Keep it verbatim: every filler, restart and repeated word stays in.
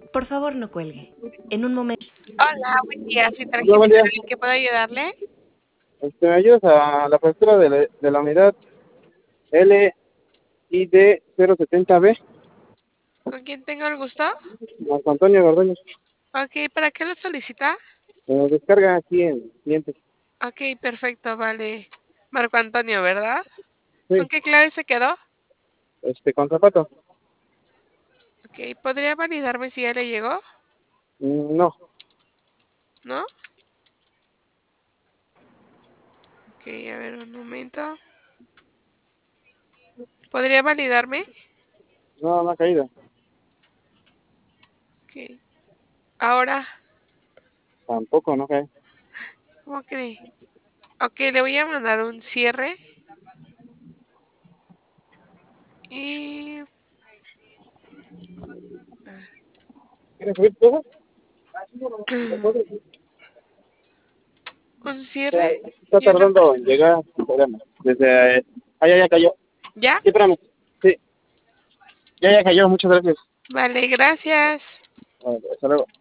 Por favor, no cuelgue. En un momento. Hola, buen día. Soy Hola, buen Tarjeta. día. ¿En qué puedo ayudarle? Este, ¿me ayudas a la factura de la, de la unidad L I D cero setenta B? ¿Con quién tengo el gusto? Marco Antonio Gordóñez. Ok, ¿para qué lo solicita? Eh, descarga aquí en clientes. Ok, perfecto, vale. Marco Antonio, ¿verdad? ¿Con Sí, qué clave se quedó? este, con zapato. Ok, ¿podría validarme si ya le llegó? Mm, No, ¿No? Ok, a ver un momento. ¿Podría validarme? no, no ha caído. Ok. Ahora, Tampoco, no cae. ¿cómo cree? Ok, le voy a mandar un cierre. Y... ¿Quieres subir todo? un Espera, cierre está y una tardando en factura. llegar. Espérame. Desde... Ah, ya, ya cayó. ¿Ya? Sí, espérame. Sí, ya, ya cayó. Muchas gracias. Vale, gracias. Vale, hasta luego.